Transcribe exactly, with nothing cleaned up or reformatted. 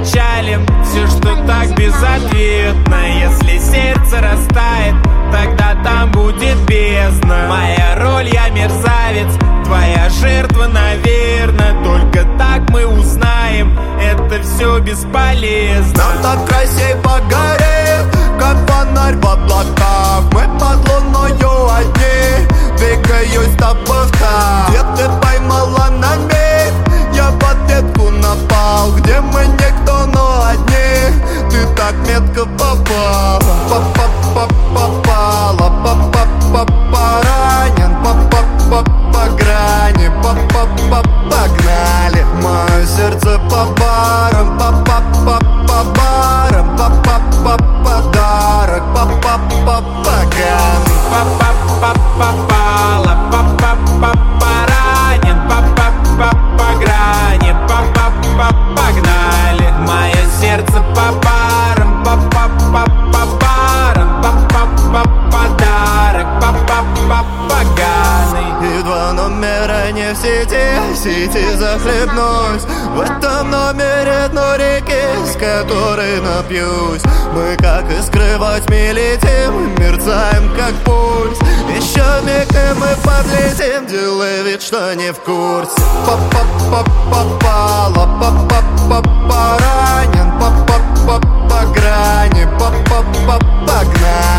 опечален. Все, что так безответно. Если сердце растает, тогда там будет бездна. Моя роль, я мерзавец, твоя жертва, наверно. Только так мы узнаем, это все бесполезно. Нам так красей погорит, как фонарь в облаках. Мы под луною одни, двигаюсь с тобой в такт. Где ты поймала на миг, я в ответку напал. Где мы никто, но одни, ты так метко попал. Попала, ранен, по грани, погнали. Мое сердце по барам, по барам, подарок, поганый. Попала, поранен, по грани, погнали. Мое сердце по барам, по барам, подарок, поганый. И два номера не в сети, в сети захлебнусь. В этом номере дно реки, с которой напьюсь. Мы как искры во тьме летим, мерцаем как пульс. Еще миг и мы подлетим, делай вид, что не в курсе. Попала, ранен, по грани, погнали.